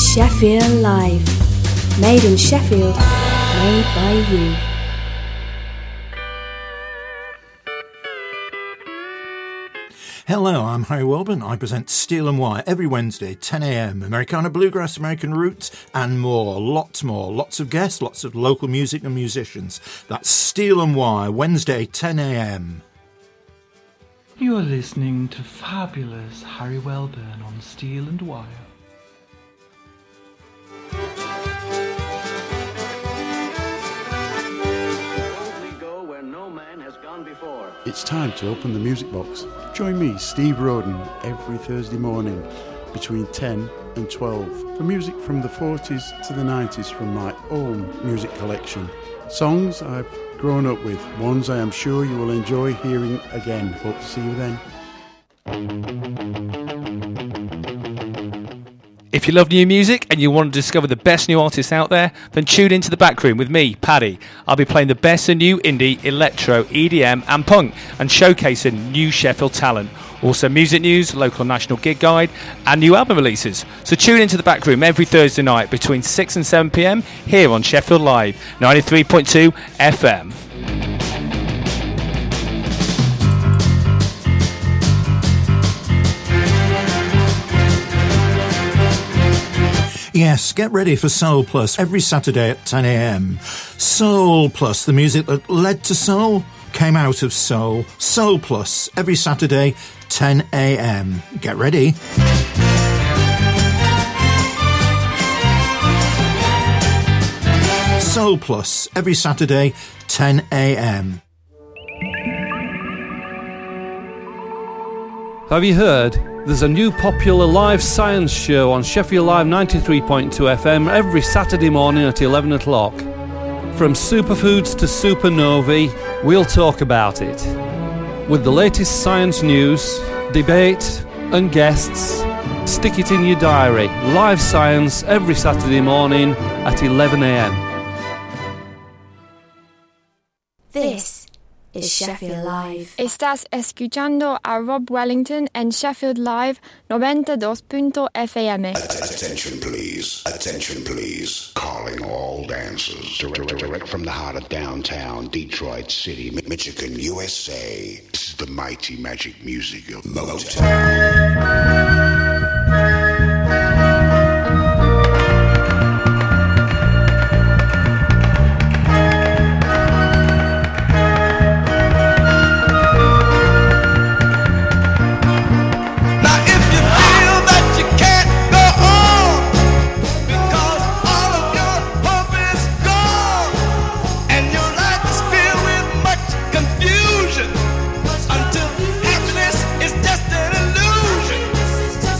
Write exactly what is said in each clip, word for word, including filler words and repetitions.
Sheffield Live. Made in Sheffield, made by you. Hello, I'm Harry Welburn. I present Steel and Wire every Wednesday, ten a.m. Americana Bluegrass, American Roots, and more. Lots more. Lots of guests, lots of local music and musicians. That's Steel and Wire, Wednesday, ten a.m. You are listening to fabulous Harry Welburn on Steel and Wire. It's time to open the music box. Join me, Steve Roden, every Thursday morning between ten and twelve for music from the forties to the nineties from my own music collection. Songs I've grown up with, ones I am sure you will enjoy hearing again. Hope to see you then. If you love new music and you want to discover the best new artists out there, then tune into The Back Room with me, Paddy. I'll be playing the best of new indie, electro, E D M and punk and showcasing new Sheffield talent. Also music news, local and national gig guide and new album releases. So tune into The Back Room every Thursday night between six and seven p.m. here on Sheffield Live, ninety-three point two F M. Yes, get ready for Soul Plus every Saturday at ten a.m. Soul Plus, the music that led to soul, came out of soul. Soul Plus every Saturday, ten a.m. Get ready. Soul Plus every Saturday, ten a.m. Have you heard? There's a new popular live science show on Sheffield Live ninety-three point two F M every Saturday morning at eleven o'clock. From superfoods to supernovae, we'll talk about it. With the latest science news, debate and guests, stick it in your diary. Live science every Saturday morning at eleven a.m. This is Sheffield Live. Estás escuchando a Rob Wellington en Sheffield Live ninety-two punto F M. Attention please, attention please. Calling all dancers. Direct, direct from the heart of downtown Detroit City, Michigan, U S A. This is the mighty magic music of Motown. Until happiness is just an illusion.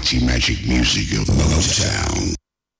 mighty magic music of Motown.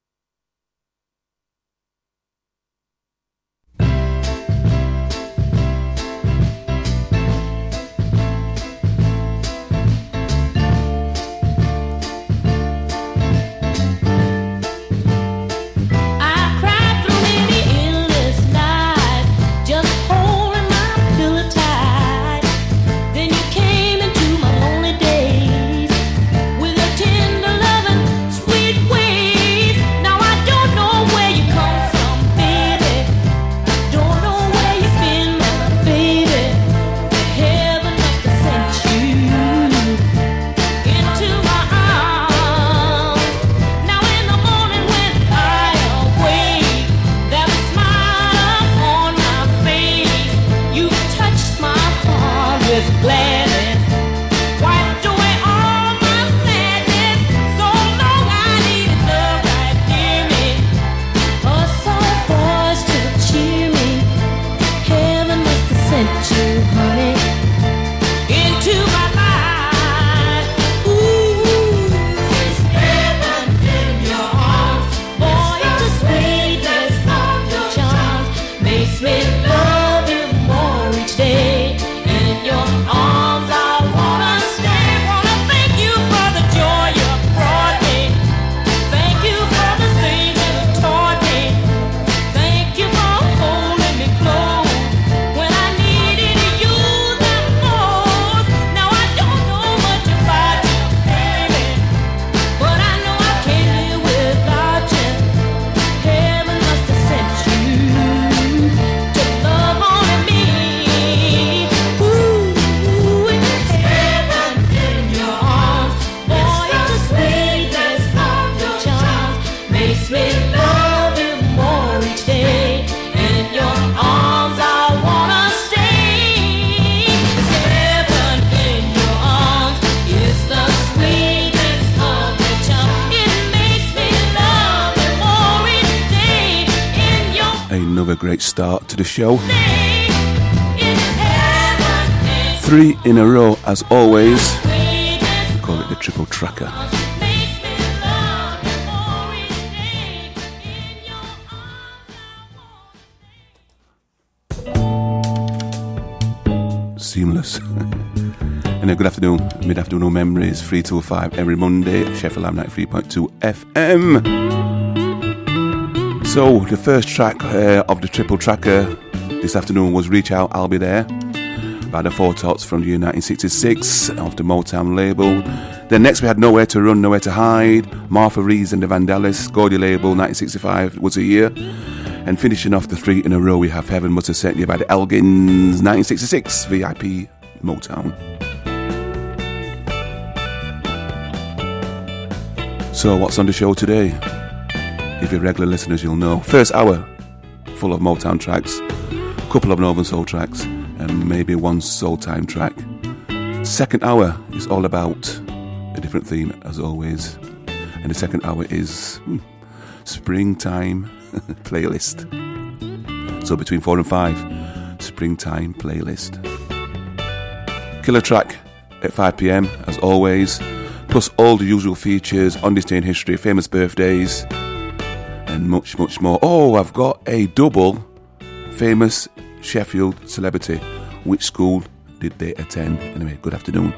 Great start to the show. Three in a row as always. We call it the Triple Tracker. Seamless. And a good afternoon, mid-afternoon memories, three till five every Monday, Sheffield Live ninety-three point two F M. So, the first track uh, of the Triple Tracker this afternoon was Reach Out, I'll Be There by the Four Tops from the year nineteen sixty-six of the Motown label. Then next we had Nowhere to Run, Nowhere to Hide, Martha Reeves and the Vandellas, Gordy label, nineteen sixty-five was a year. And finishing off the three in a row we have Heaven Must Have Sent You by the Elgins, nineteen sixty-six, V I P Motown. So what's on the show today? If you're regular listeners, you'll know. First hour, full of Motown tracks, a couple of Northern Soul tracks, and maybe one Soul Time track. Second hour is all about a different theme, as always. And the second hour is hmm, Springtime Playlist. So between four and five, Springtime Playlist. Killer track at five p.m, as always. Plus all the usual features, on this day in history, famous birthdays, and much, much more. Oh, I've got a double famous Sheffield celebrity. Which school did they attend? Anyway, good afternoon.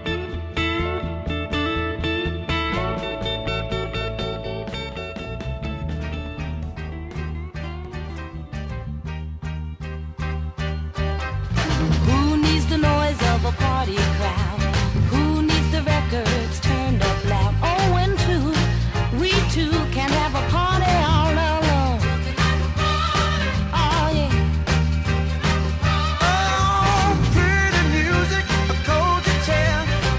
Who needs the noise of a party crowd? Who needs the records turned up loud? Oh, when two, we two can have a party all alone. Oh, yeah. Oh, pretty music, a cozy chair,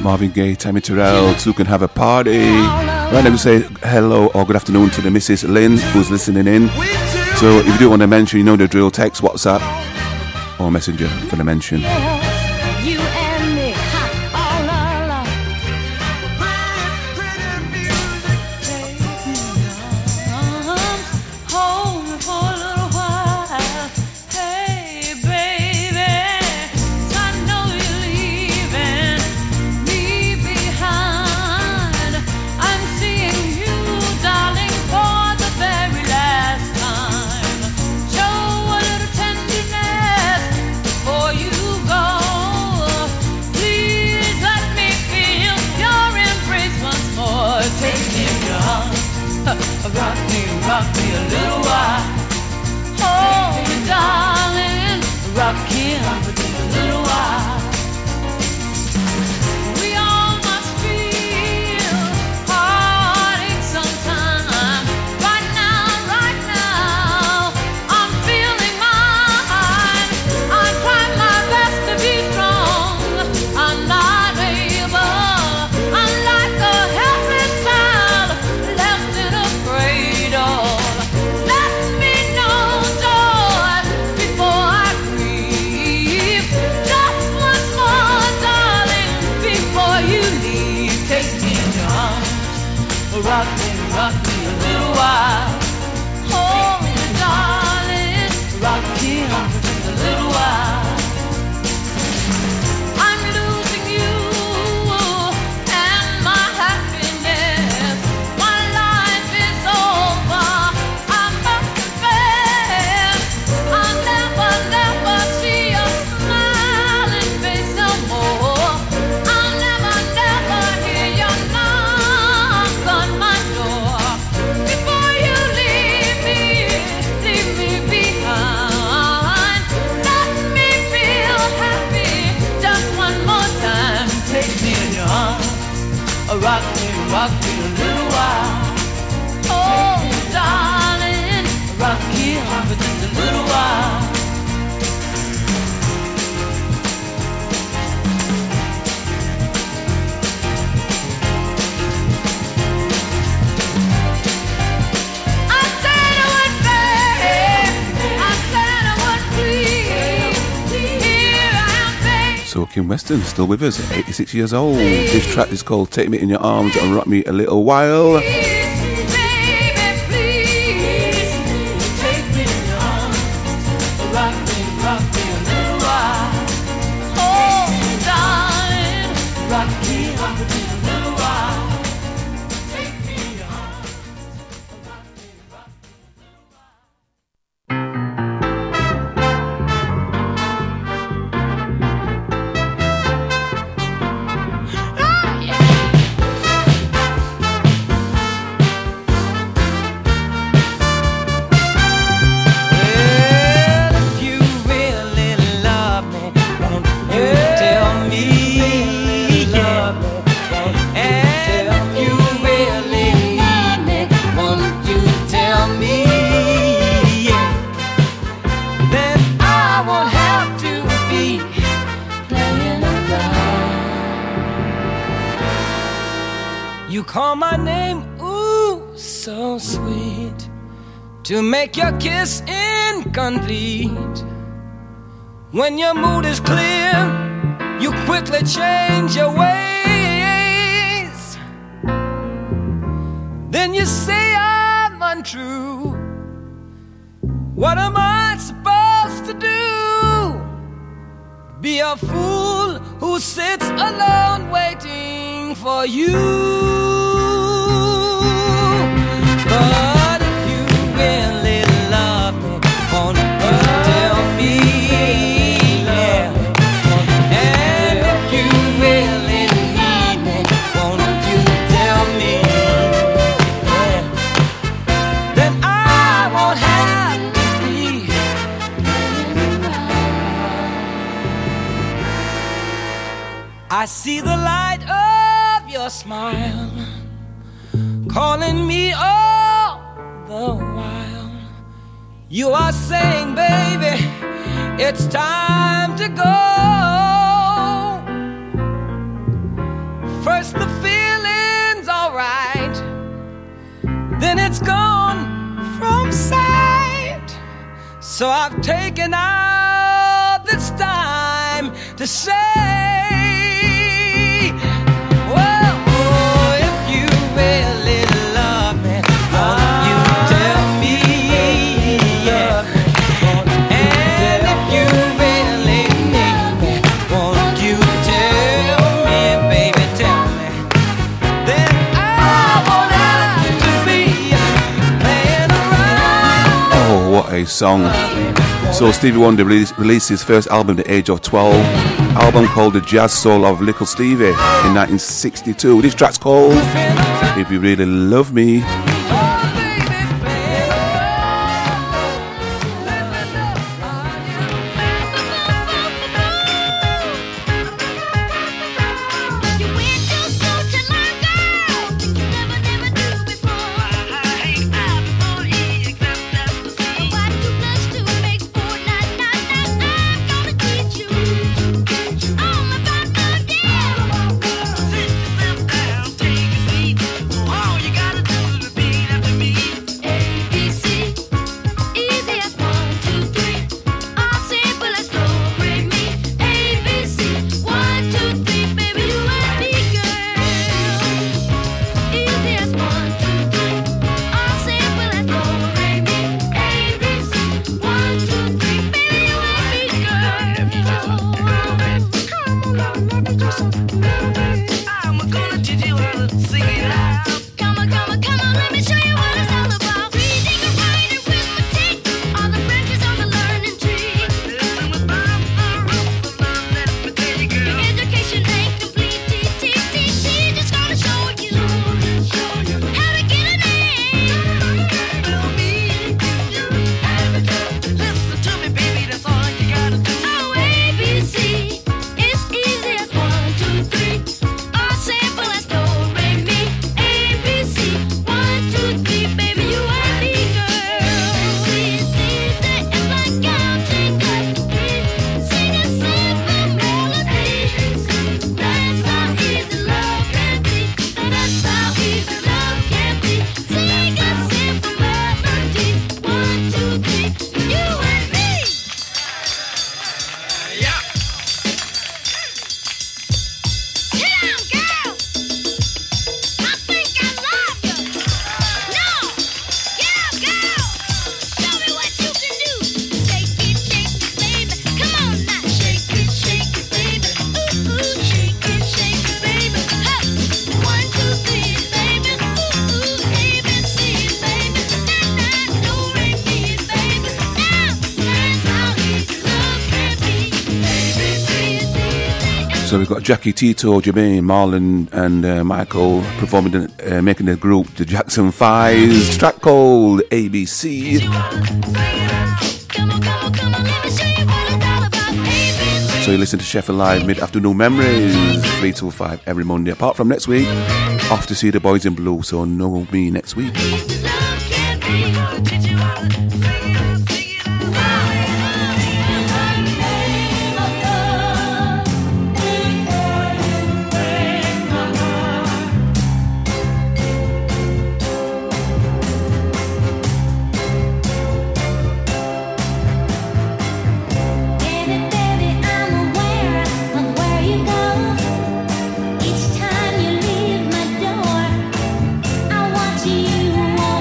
Marvin Gaye, Tammy Terrell, Two Can Have a Party. Right now we say hello or good afternoon to the Missus Lynn who's listening in. So if you do want to mention, you know the drill, text, WhatsApp or Messenger for the mention. You and me, ha, all alone. Hold me for a little while. Hey, baby, I know you're leaving me behind. I'm seeing you, darling, for the very last time. Show a little tenderness before you go. Please let me feel your embrace once more. Take me in your arms, rock me, rock me a little while. Oh, darling, rock me a little while. We all must feel heartache sometime. Right now, right now, I'm feeling mine. I try my best to be strong. I'm not able. I'm like a helpless child left in a cradle. Let me know joy before I grieve. Just once more, darling, before you leave. Take me in your arms, rock me, rock me a little while. Oh, darling, rock me a little while. I'm losing you and my happiness. My life is over. I must confess, I'll never, never see your smiling face no more. I'll never, never hear your knock on my door. Before you leave me, leave me behind. Let me feel happy just one more time. Take me in your arms, rock me, rock me a little while. Oh, darling, rock me for just a little while. I said I would beg, I said I would please. Here I am, babe. So Kim Weston still with us, eighty-six years old. This track is called Take Me in Your Arms and Rock Me a Little While. Baby, please take me in your arms, rock me, rock me a little while. Oh, darling, rock me, rock me a little while. Take me in your arms, rock me, rock me a little while. Well, if you really love me, won't you tell me? Yeah. And if you really need me, won't you tell me? Yeah. Then I won't have to be playing around. You call my name, ooh, so sweet, to make your kiss incomplete. When your mood is clear, you quickly change your ways. Then you say I'm untrue. What am I supposed to do? Be a fool who sits alone waiting for you. But if you really love me, won't you tell me? Yeah. And if you really need me, won't you tell me? Yeah. Then I won't have to be I see the light of your smile calling me all the while. You are saying, baby, it's time to go. First the feeling's alright, then it's gone from sight. So I've taken out this time to say, well, oh, if you really love me, won't you tell me? Yeah. And if you really need me, won't you tell me, baby, tell me? Then I won't have to be playing around. Oh, what a song. So Stevie Wonder released, released his first album at the age of twelve, album called The Jazz Soul of Little Stevie in nineteen sixty-two. This track's called If You Really Love Me. All you gotta do is repeat after me. So we've got Jackie, Tito, Jermaine, Marlon and uh, Michael performing, uh, making the group the Jackson Fives, track called A B C. So you listen to Sheffield Live Mid-Afternoon Memories, three till five every Monday. Apart from next week, off to see the Boys in Blue, so know me next week. You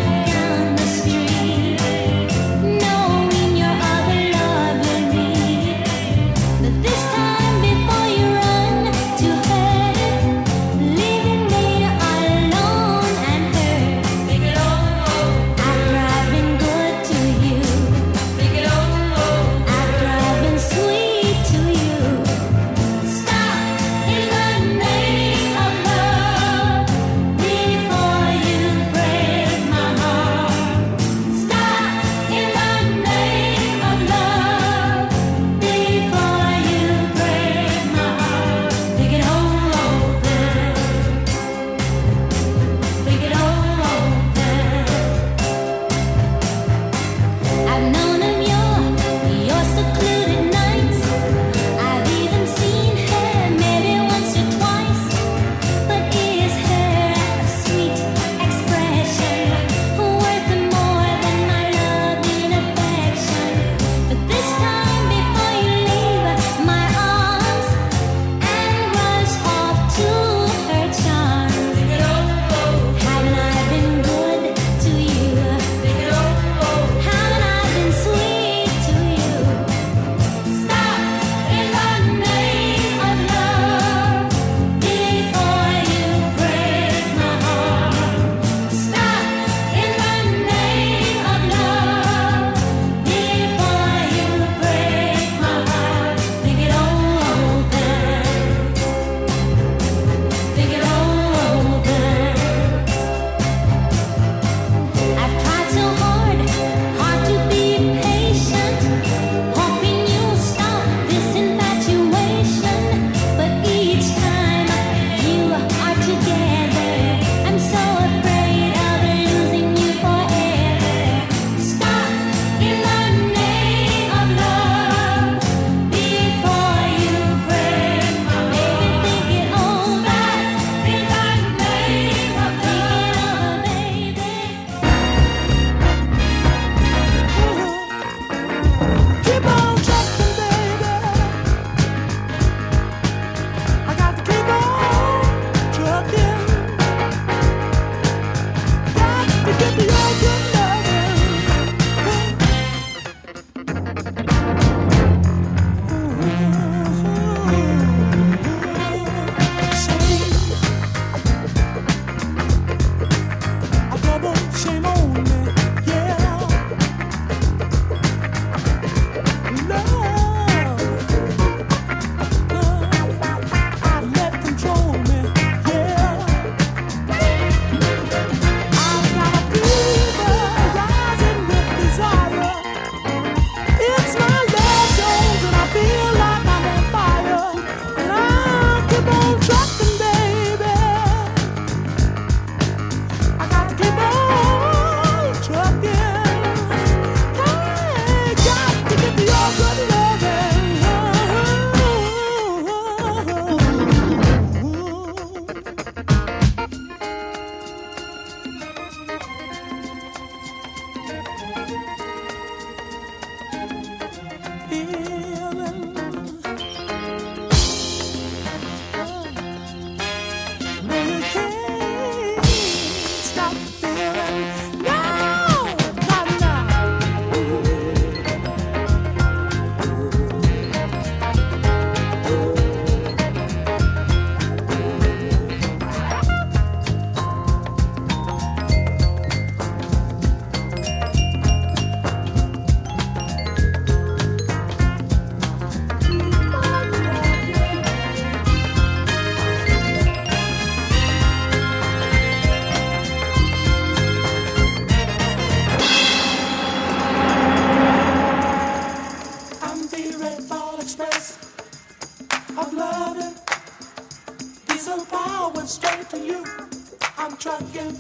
the Rainfall Express of loving. Diesel power straight to you. I'm trucking.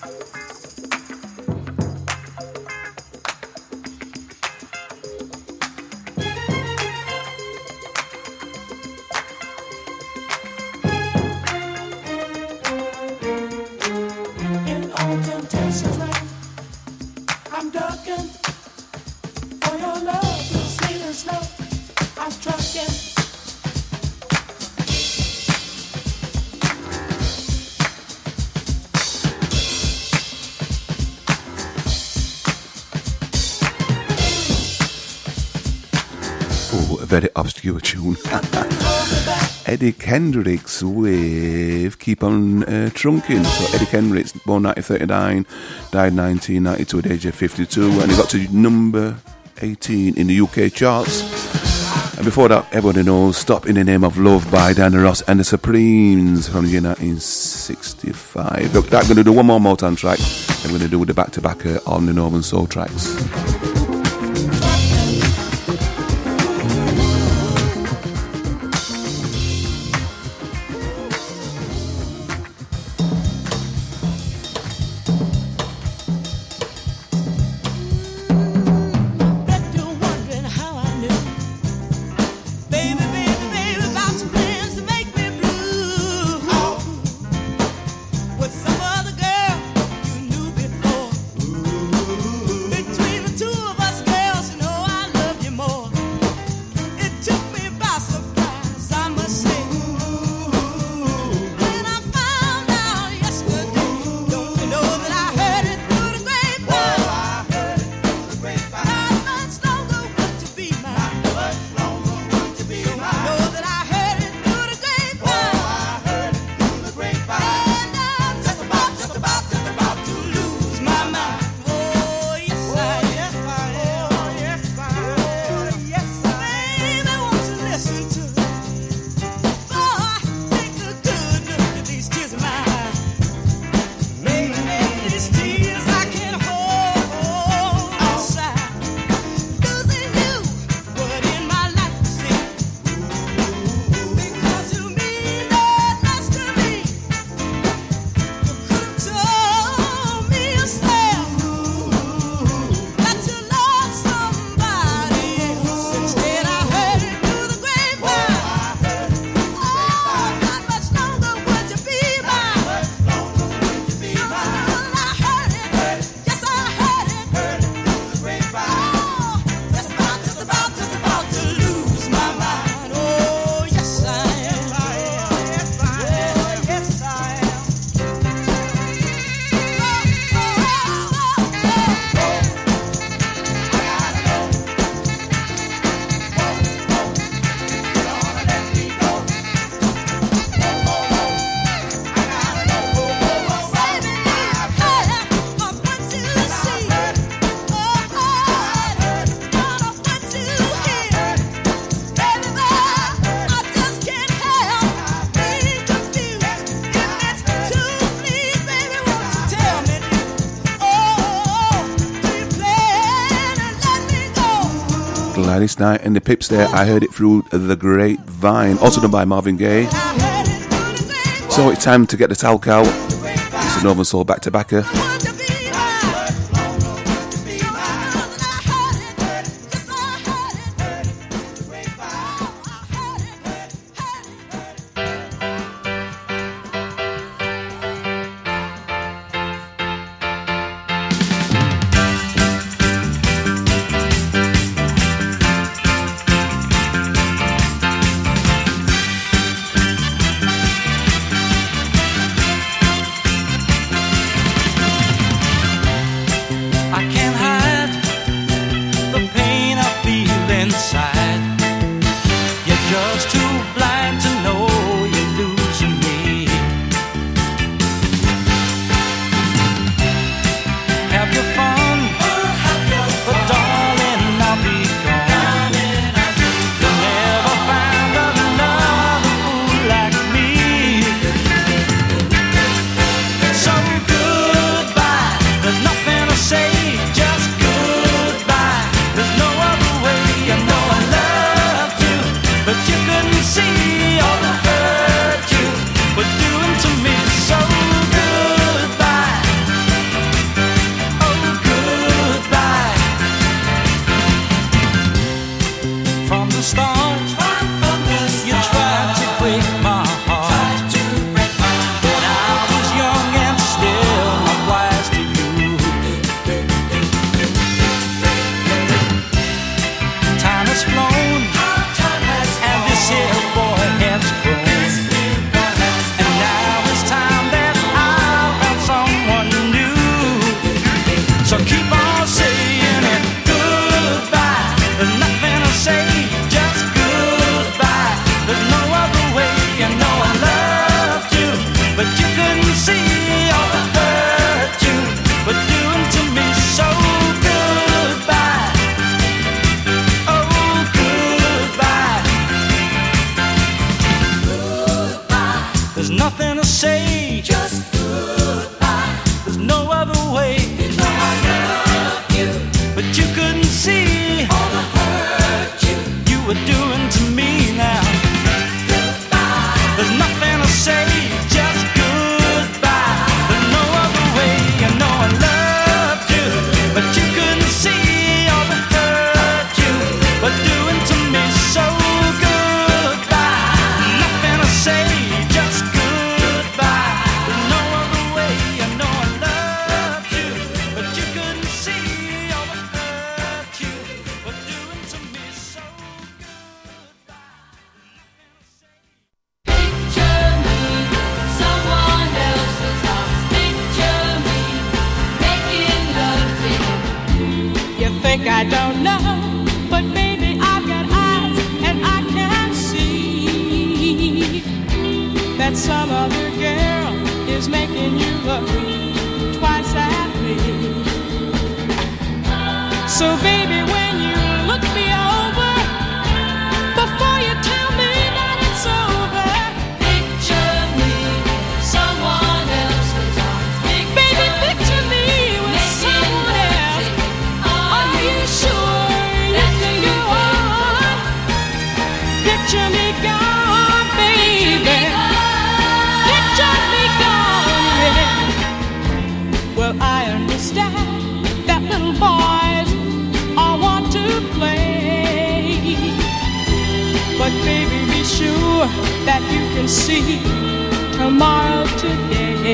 In all temptations rain, I'm ducking for your love, sweet and slow. I'm trucking. Oh, a very obscure tune. Eddie Kendricks with Keep On uh, Trunking. So Eddie Kendricks, born nineteen thirty-nine, died nineteen ninety-two at the age of fifty-two, and he got to number eighteen in the U K charts. And before that, everybody knows Stop in the Name of Love by Diana Ross and the Supremes from the year nineteen sixty-five. Look, that's going to do one more Motown track, and we're going to do the back-to-back uh, on the Northern Soul tracks. Between the two of us, girls, you know I love you more. It took me by surprise, I must say. When I found out yesterday, don't you know that I heard it through the grapevine? Oh, I heard it through the grapevine. Not much longer would you be mine? Not much longer would you be mine? Don't you know that I heard it through the grapevine? Oh, I heard it through the grapevine. And I'm just about, just about, just about to lose my mind. Oh, yes, I am. Yes, I am. Oh, yes, I am. Yes, I am. Baby, won't you listen to me? Boy, take a good look at these tears of mine. Maybe, maybe these tears I can hold inside. Losing you, but in my life, see, because you mean that much to me. You could have told me yourself that you love somebody else. Instead, I heard it through the grapevine. Oh, not much longer would you be mine? I heard it. Yes, I heard it. Oh, just about, just about, just about to lose my mind. Oh, yes, I am. Yes, I am. Yes, I am. Gladys Knight and the Pips there. I heard it through the grapevine. Also done by Marvin Gaye. So it's time to get the talc out. It's the Northern Soul back-to-backer. Oh, the start. You tried to break my heart, but I was young and still not wise to you. Time has flown, and this here boy has grown, and now it's time that I found someone new. So keep on saying it, goodbye. There's nothing to say, just goodbye. There's no other way, I know I loved you, but you couldn't see all the hurt you were doing to me. So goodbye, oh goodbye. Goodbye. There's nothing to say, just goodbye. There's no other way, you know I love you, but you couldn't see all the hurt you you were doing to me now. Goodbye. There's nothing to say, just goodbye. There's no other way, I know I loved you, but you couldn't see all the hurt you were doing to me. So goodbye. Nothing to say, just goodbye. There's no other way, I know I loved you, but you couldn't see all the hurt you were doing to me. So Picture me, someone else's arms. Picture me, making love to you. You think I don't know, but baby, I've got eyes and I can see that some other girl is making you look twice at me. So baby, when you look me over, before you tell me that it's over, Picture me, someone else's arms. baby, picture me with someone else. Are you sure you can go on? Picture me gone, baby. Picture me gone, yeah. Well, I understand that little boys all want to play, but baby, be sure that you can see tomorrow today.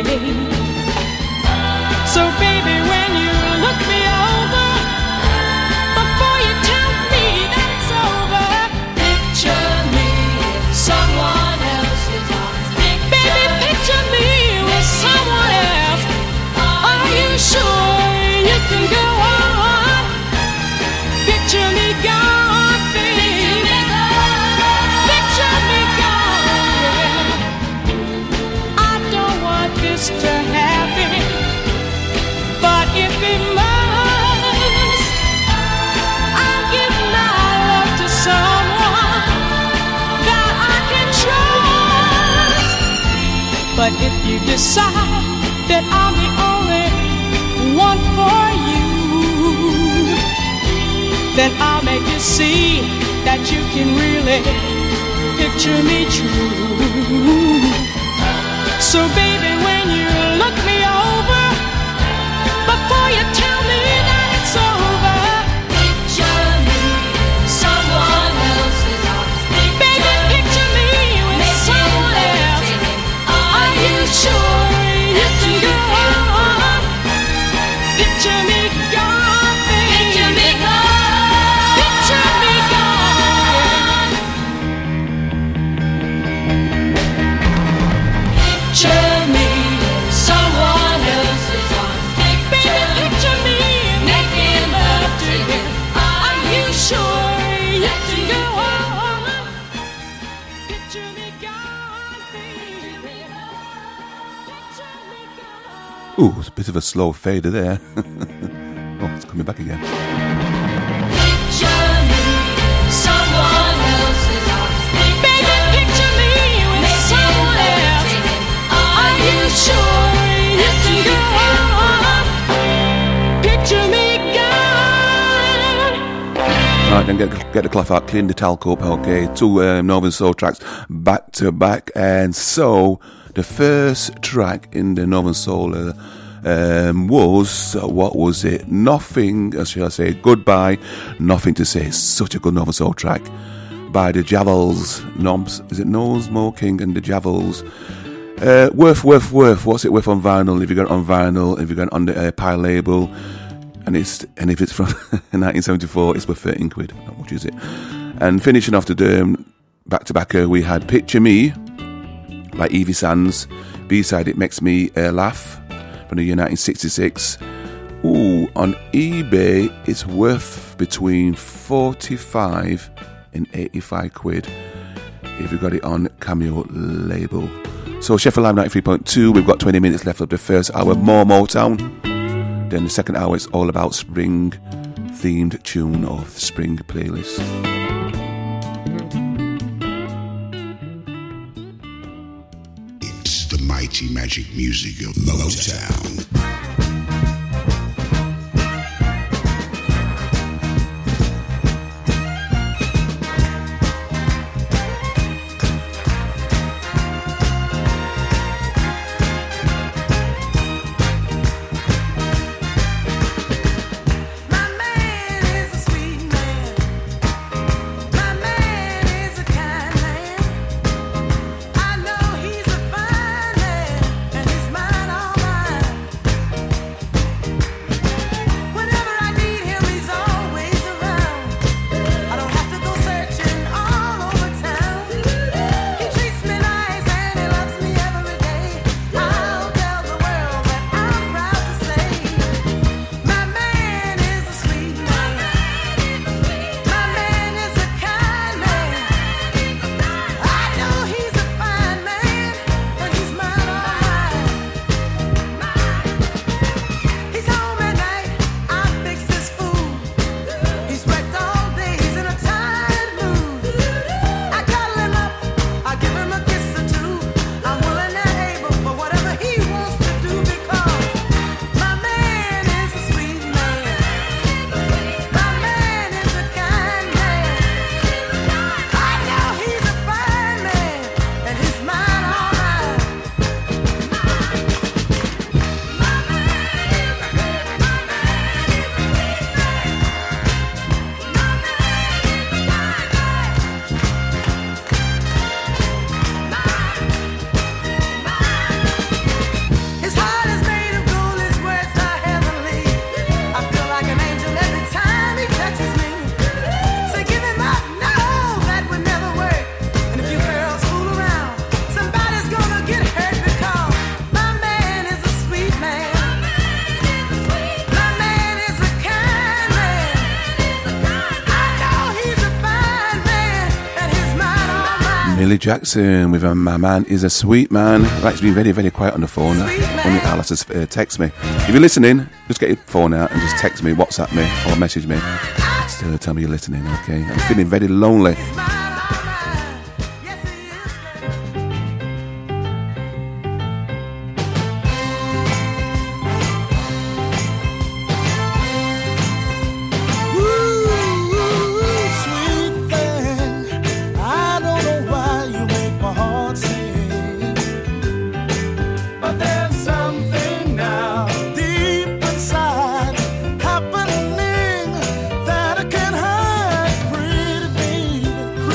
So baby, when you look me over, before you tell me that it's over, Picture me, someone else's arms. baby, picture me with someone else. Are you sure you can go on? Picture me gone, baby. Picture me gone, yeah. I don't want this to happen, but if it must, I'll give my love to someone that I can trust. But if you decide that I'm the only one for you, then I'll make you see that you can really picture me true. So baby, when you look me over, before you tell me that it's over, Picture me, someone else's arms. baby, picture me with someone else. Are you sure you can go on? Picture me gone, baby. Picture me gone. Picture me gone. Picture me, someone else's arms. Baby, picture me Making love to you. Are you sure you can go on? Picture me gone, baby. Picture me gone. Ooh, it's a bit of a slow fader there. Oh, it's coming back again. Picture me, someone else's arms. Baby, picture me with someone else. Are you sure you can go on? Picture me gone. Right, then get, get the cloth out, clean the talc up, okay. Two um, Northern Soul tracks back to back. And so, the first track in the Northern Soul uh, um, was, uh, what was it? Nothing, uh, shall I say, Goodbye, Nothing to Say. Such a good Northern Soul track. by the Javels. Knobs, is it Knowles, Mo King and the Javels? Uh, worth, worth, worth. What's it worth on vinyl? If you got it on vinyl, if you got it on the uh, Pie label, and it's and if it's from nineteen seventy-four, it's worth thirteen quid. Not much, is it? And finishing off the um, back to backer, we had Picture Me by Evie Sands. B-side, It Makes Me uh, Laugh from the year nineteen sixty-six. Ooh, on eBay, it's worth between forty-five and eighty-five quid if you got it on Cameo label. So Sheffield Live ninety-three point two, we've got twenty minutes left of the first hour, more Motown. Then the second hour is all about spring themed tune or spring playlist. It's the mighty magic music of Motown. Millie Jackson with a My Man Is a Sweet Man. Right, it's been very, very quiet on the phone. Only Alice has uh, text me. If you're listening, just get your phone out and just text me, WhatsApp me, or message me. Just uh, tell me you're listening, okay? I'm feeling very lonely. Happening that I can hide, pretty baby.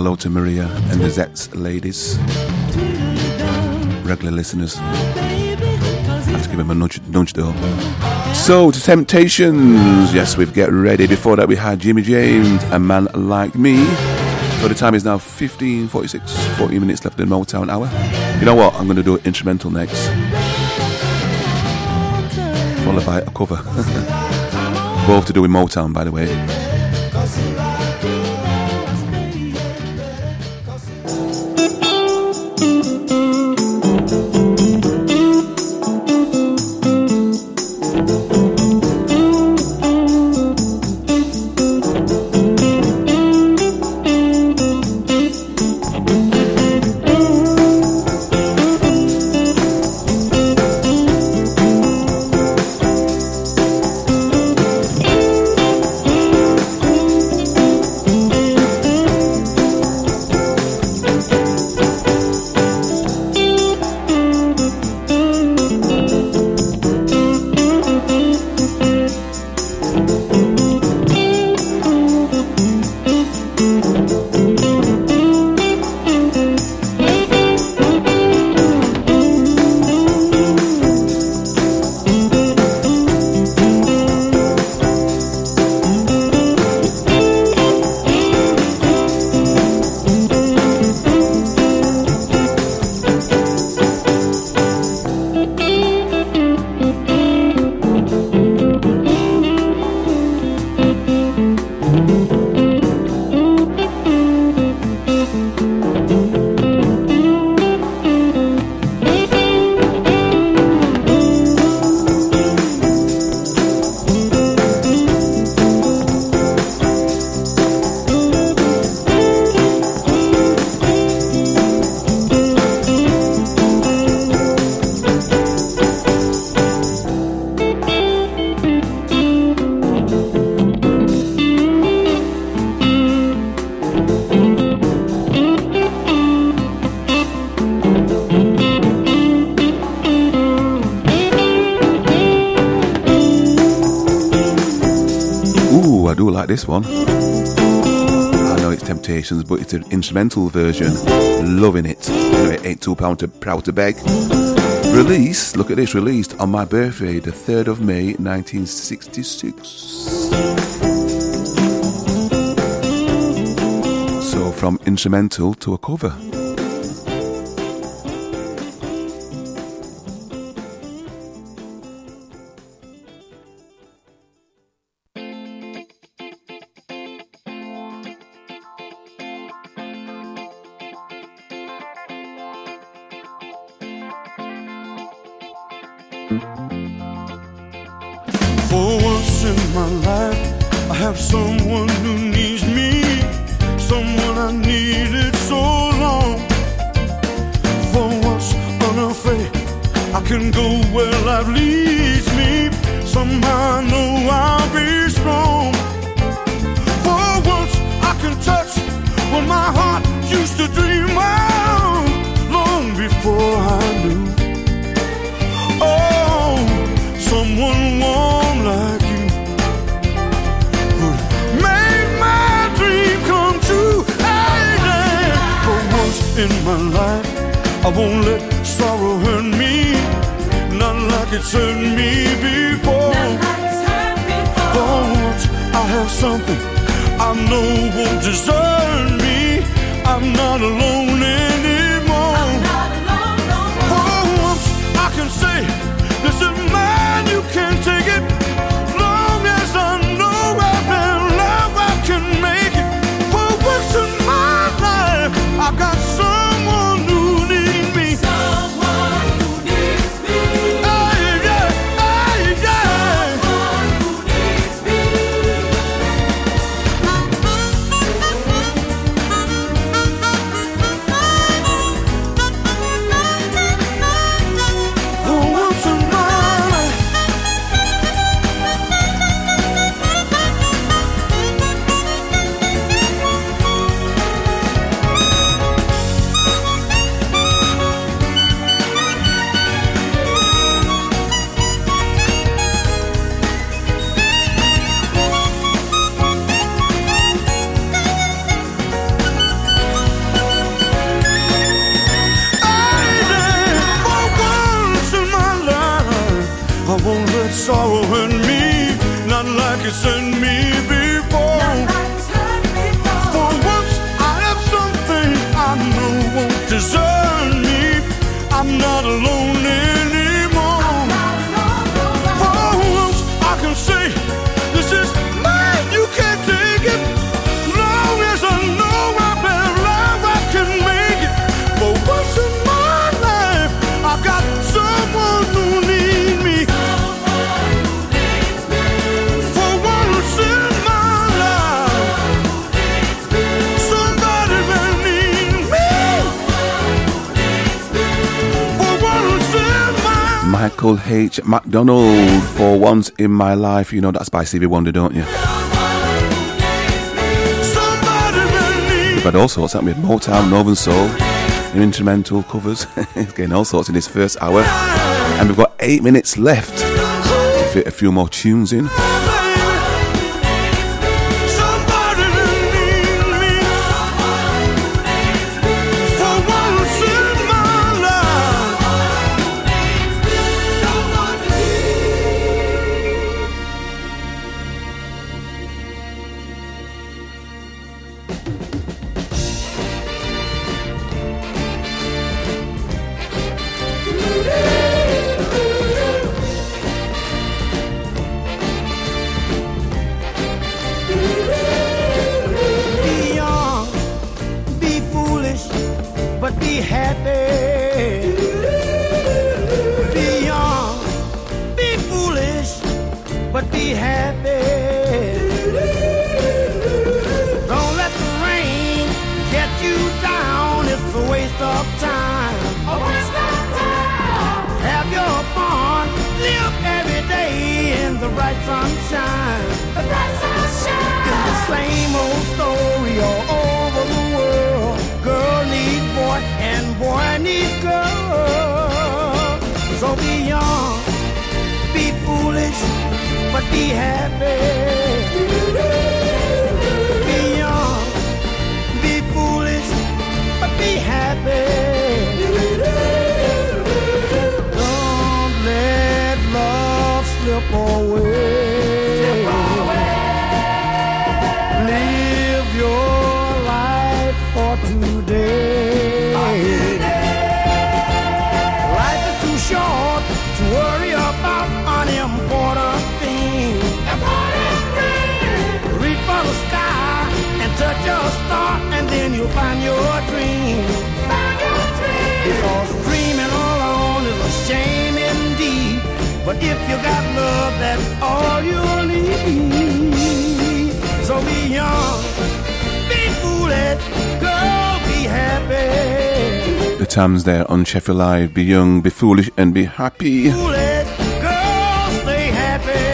hello to Maria and the Zets ladies. Regular listeners. I have to give them a nudge, nudge though. So, to Temptations. Yes, we've Get Ready. Before that, we had Jimmy James, A Man Like Me. So the time is now fifteen forty-six, forty minutes left in the Motown hour. You know what? I'm going to do an instrumental next. Followed by a cover. Both to do with Motown, by the way. This one. I know it's Temptations, but it's an instrumental version. Loving it. Anyway, ain't too proud to, proud to beg. Released, look at this, released on my birthday, the third of May, nineteen sixty-six. So from instrumental to a cover. For once in my life, I have someone who needs me, someone I needed so long. For once unafraid, I can go where life leads me. Somehow I know I'll be strong. For once I can touch what my heart used to dream of long before I knew. Oh, someone warm like you would make my dream come true. Hey, hey. For once in my life, I won't let sorrow hurt me, not like it's hurt me before. For once I have something I know won't desert me. I'm not alone anymore. For once I can say, this is mine, you can't take it. Long as I know I've been loved, I can make it. For once in my life, I got someone who needs me. Someone who needs me. Hey, yeah, hey, yeah. Someone who needs me. Michael H. McDonald, For Once in My Life. You know that's by Stevie Wonder, don't you? We've had all sorts, haven't we? Motown, Northern Soul, instrumental covers. Getting all sorts in this first hour. And we've got eight minutes left to fit a few more tunes in. Tams there on Sheffield Live. Be young, be foolish, and be happy. Foolish, girl, stay happy.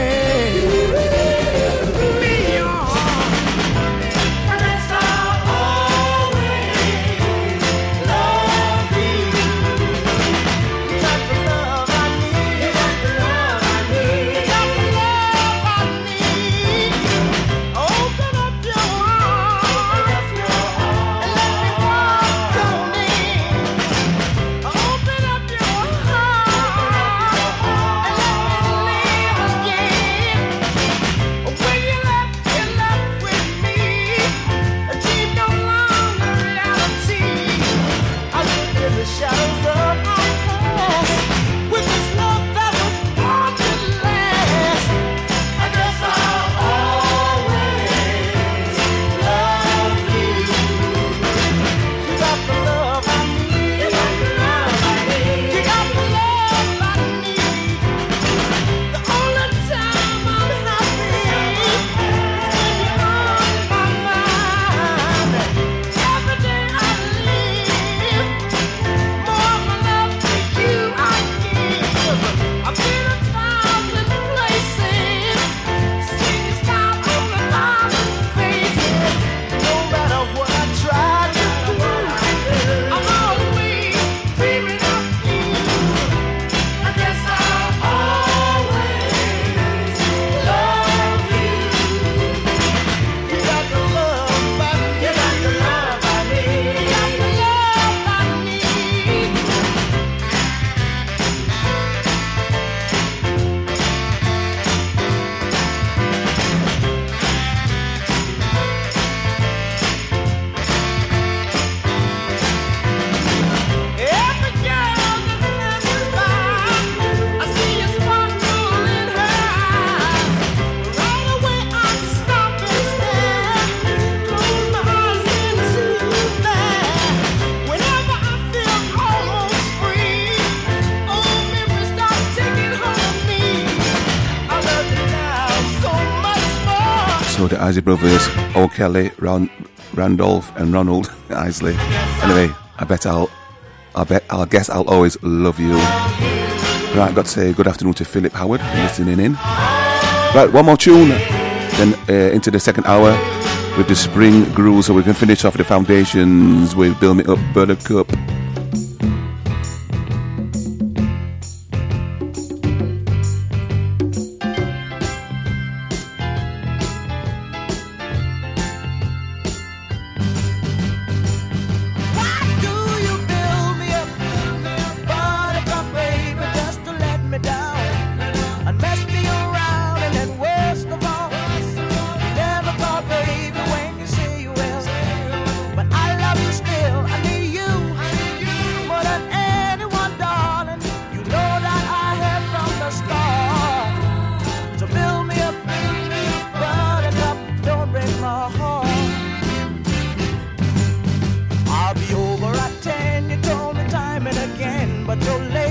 Be young. And that's I'll always love you. You got the love I need. You got the love I need. You got the love I need. Open up your heart and let me walk on in. Open up your heart and let me live again. When you left, you left with me. A dream no longer reality. I live in the shadows of my past with this love that was born to last. I guess I'll always love you. You got the love I need. You got the love I need. You got the love I need. The only time I'm happy is when you're on my mind. Every day I live, more of my love to you I give. I've been a thousand places, singing style on a thousand faces. No matter what I try to do, I'm always dreaming of you. I guess I'll always love you. You got the love I need. You got the love I need. You got the love I need. Every girl that passes by, I see a sparkle in her eyes. Right away I stop and stare, close my eyes and see you there. Whenever I feel almost free, old memories start taking hold of me. I love you now so much more. So the Isley Brothers, O'Kelly, Ron, Randolph, and Ronald Isley. Anyway, I bet I'll, I bet I'll guess I'll always love you. Right, got to say good afternoon to Philip Howard listening in. Right, one more tune, then uh, into the second hour with the spring groove, so we can finish off the foundations with Build Me Up, Buttercup. But you're late.